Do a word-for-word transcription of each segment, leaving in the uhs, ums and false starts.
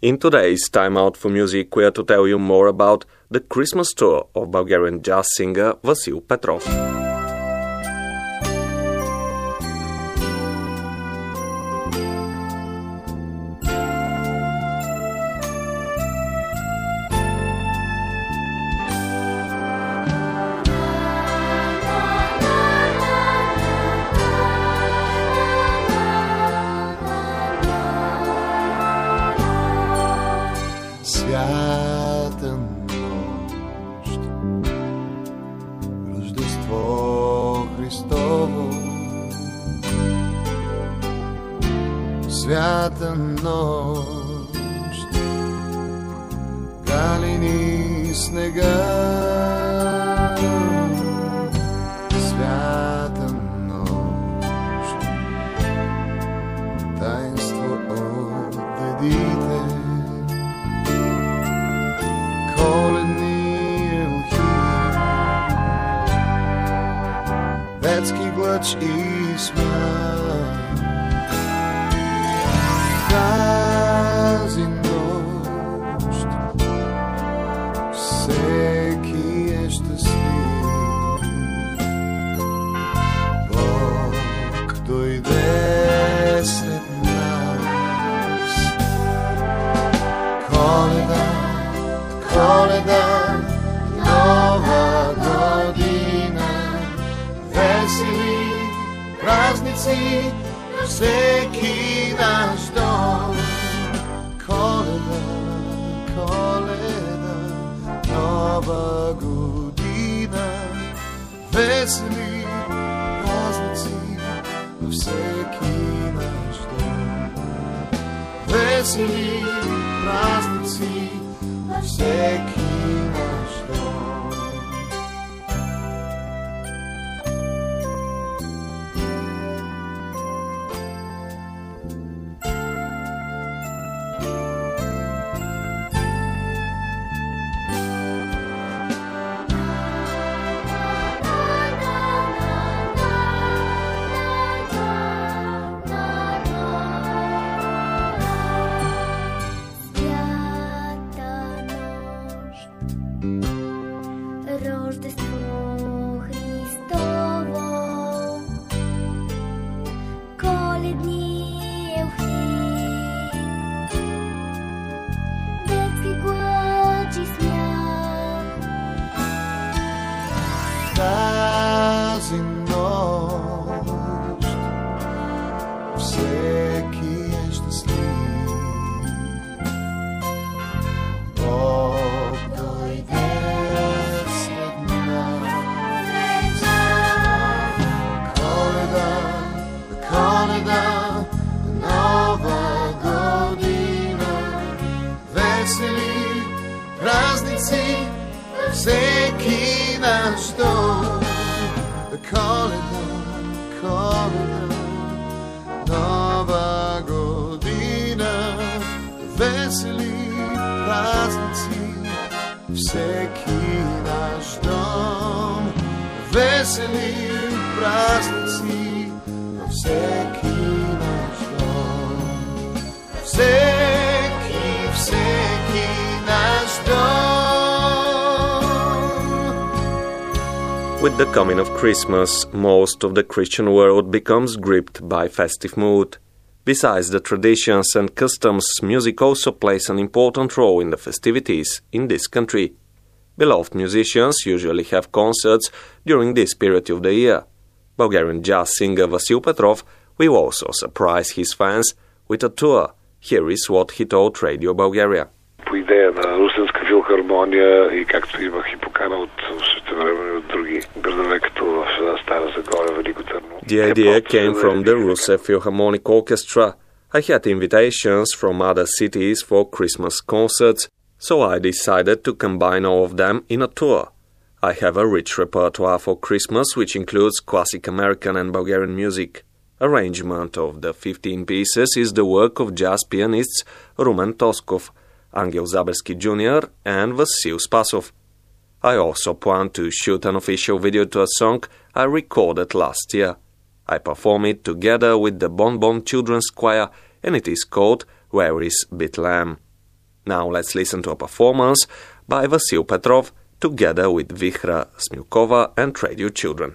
In today's Time Out for Music, we are to tell you more about the Christmas tour of Bulgarian jazz singer Vasil Petrov. Свята нощ, Рождество Христово, свята нощ, калини снега, свята нощ, таинство от дедите. Детски глъч и смях. Тази нощ всеки е щастлив. Бог дойде сред нас. Коледа, Коледа, Нова година, весели празници на всеки наш дом. Коледа, Коледа, Нова година, весели празници на всеки наш дом. Весели празници на всеки наш дом. Рождество Христово, коледни елфи, детски глъч и смях. Тази нощ всеки е щастлив. Бог дойде сред нас. Коледа, Коледа, Нова година, весели празници всеки наш дом. Коледа, Коледа, Нова година, весели празници всеки наш дом. Весели празници всеки наш дом. Всеки, всеки наш дом. With the coming of Christmas, most of the Christian world becomes gripped by festive mood. Besides the traditions and customs, music also plays an important role in the festivities in this country. Beloved musicians usually have concerts during this period of the year. Bulgarian jazz singer Vasil Petrov will also surprise his fans with a tour. Here is what he told Radio Bulgaria. По идея на Русенска филхармония и както имах и покана от същевременно от други градове, като в Стара Загора, Велико Търново. The idea came from the Rusev Philharmonic Orchestra. I had invitations from other cities for Christmas concerts, so I decided to combine all of them in a tour. I have a rich repertoire for Christmas which includes classic American and Bulgarian music. Arrangement of the fifteen pieces is the work of jazz pianists Rumen Toskov, Angel Zaberski Junior and Vasil Spasov. I also plan to shoot an official video to a song I recorded last year. I perform it together with the Bon Bon Children's Choir and it is called Where is Bethlehem? Now let's listen to a performance by Vasil Petrov together with Vihra Smilkova and Radio Children.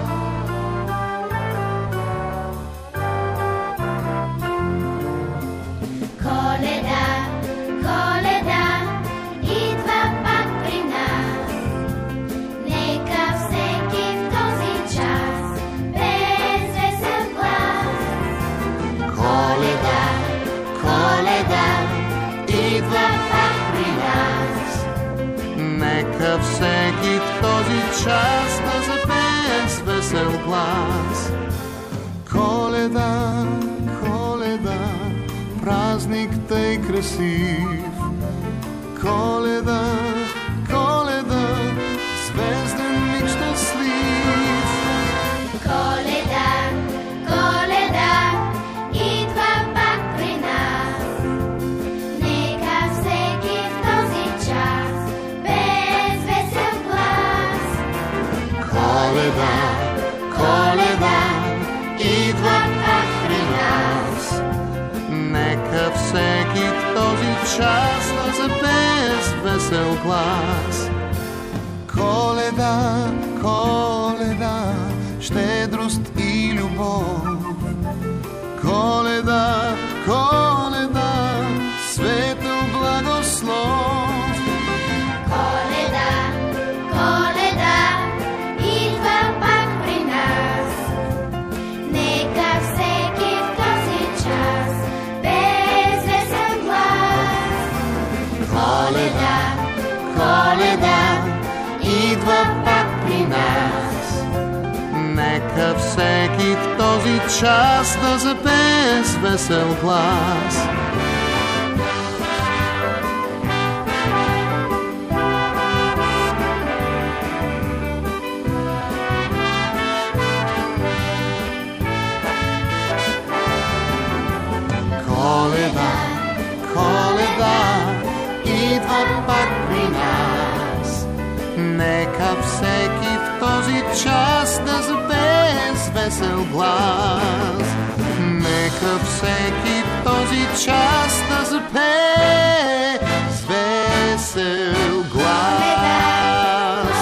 Нека всеки в този час да запее с весел глас. Коледа, Коледа, празник тъй красив. Коледа, Коледа, звезден миг щастлив. Коледа, Коледа, идва пак при нас. Нека всеки в този час без весел глас. Коледа, Коледа, идва пак при нас. Нека всеки в този час да запее с весел глас. Коледа, Коледа, щедрост и любов. Коледа, Коледа, светъл благослов. Коледа, Коледа, идва пак при нас. Нека всеки в този час без весел глас. Коледа, Коледа, идва пак при нас. Нека всеки в този час да запее с весел глас. Коледа, Коледа, идва пак при нас. Нека всеки в този час да запее с весел глас. Нека всеки в този час да запее с весел глас.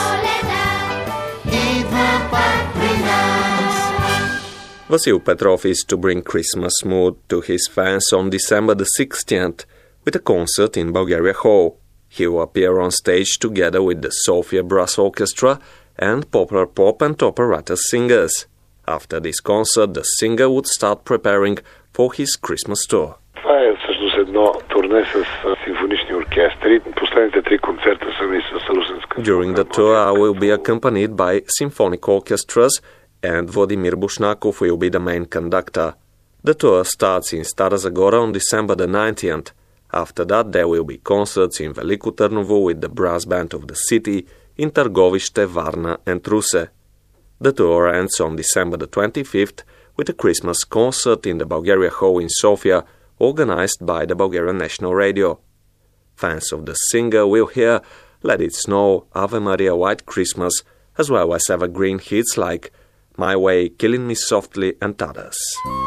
Идва пак при нас. Vasil Petrov is to bring Christmas mood to his fans on December the sixteenth with a concert in Bulgaria Hall. He will appear on stage together with the Sofia Brass Orchestra and popular pop and operetta singers. After this concert, the singer would start preparing for his Christmas tour. Това е всъщност едно турне с симфонични оркестри. Последните три концерта са ми с Русенска. During the tour, I will be accompanied by symphonic orchestras, and Vladimir Bushnakov will be the main conductor. The tour starts in Stara Zagora on December the nineteenth. After that, there will be concerts in Veliko Trnovo with the brass band of the city, in Targovište, Varna and Russe. The tour ends on December the twenty-fifth with a Christmas concert in the Bulgaria Hall in Sofia, organized by the Bulgarian National Radio. Fans of the singer will hear Let It Snow, Ave Maria, White Christmas, as well as evergreen hits like My Way, Killing Me Softly and others.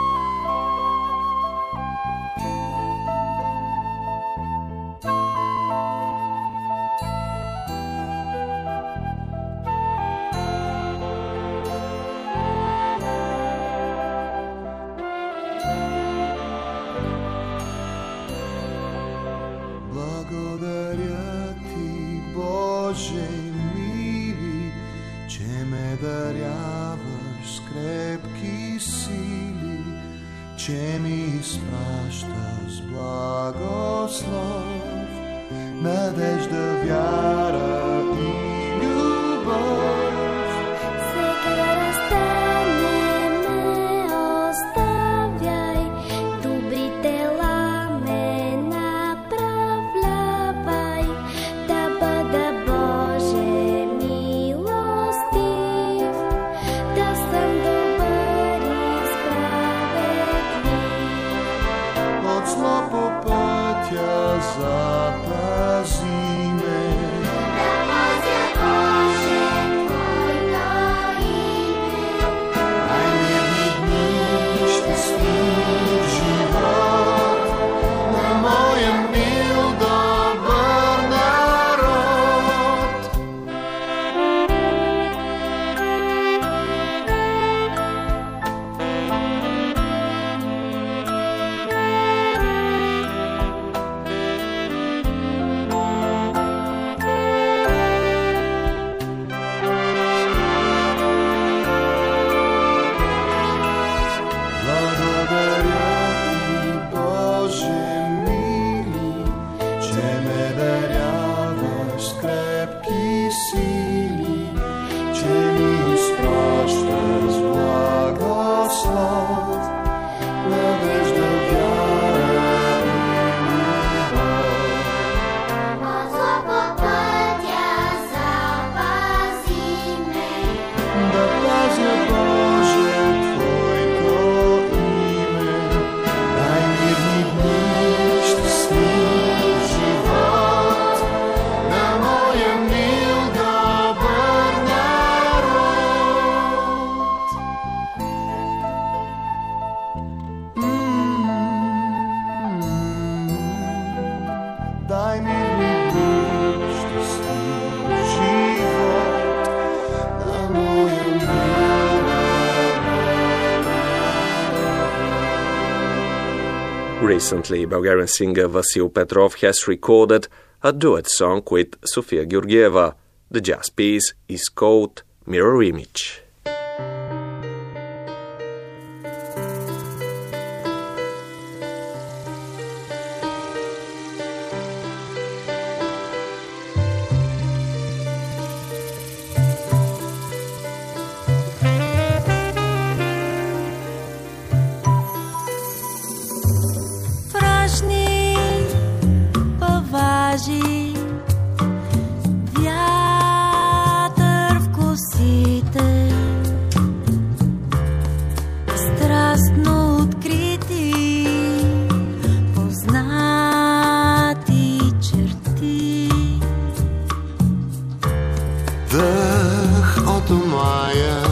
Благодаря ти, Боже мили, че ме даряваш с крепки сили, че ми изпращаш благослов, надежда, вяра и любов. Сега разстане ме оставяй, добри дела ме направлявай, да бъда Боже милостив, да съм добър и справедлив. От зло по пътя запази ме. Най-мирни дни, щастлив живот на моя мил дом. дай ми любов, щастлив живот на моя мила. Recently, Bulgarian singer Vasil Petrov has recorded a duet song with Sofia Georgieva. The jazz piece is called Mirror Image. Вятър в косите, страстно открити, познати черти. Дъх от омая,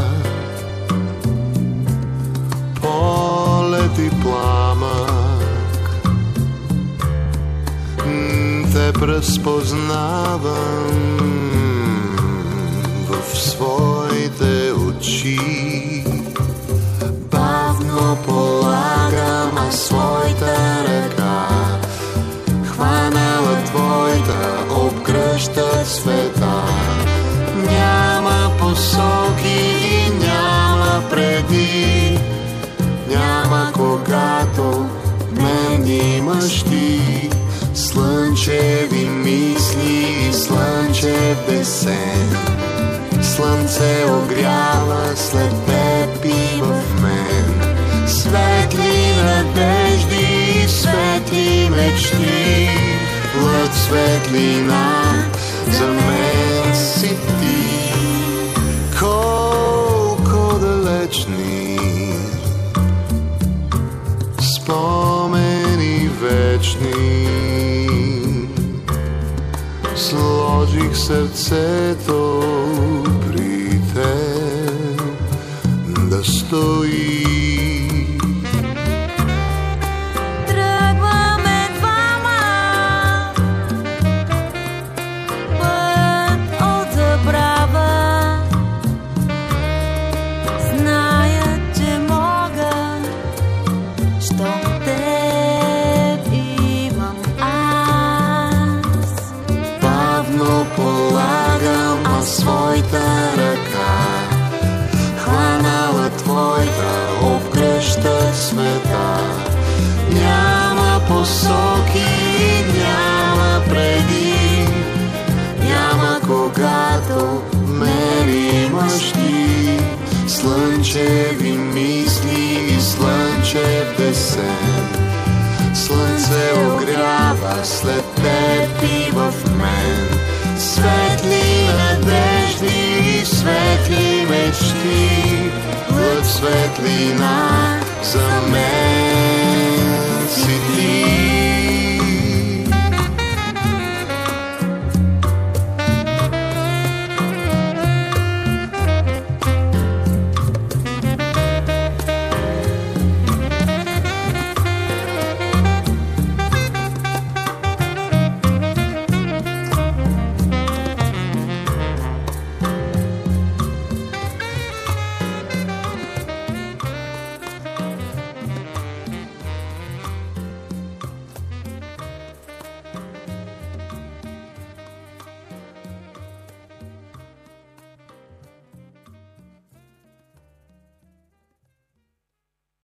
полет и пламък, те разпознавам в своите очи. Бавно полагам аз своята ръка, хванала твоята, обгръща света. Няма посоки и няма преди, няма когато мен имаш ти. Слънчеви мисли и слънчев десен, слънце огрява след теб и в мен. Светли надежди, светли мечти, лъч светлина, за мен си ти. Колко далечни спомени вечни, сложих сърцето при теб да стои. Тръгваме двама, път от забрава. Зная, че мога, щом теб имам аз. Бавно полагам аз своята ръка, хванала твоята, обгръща света. Няма посоки, няма преди, няма когато мен имаш ти. Слънчеви мисли и слънчев десен, слънце огрява след теб и в мен. Светли надежди, светли мечти, лъч светлина, за мен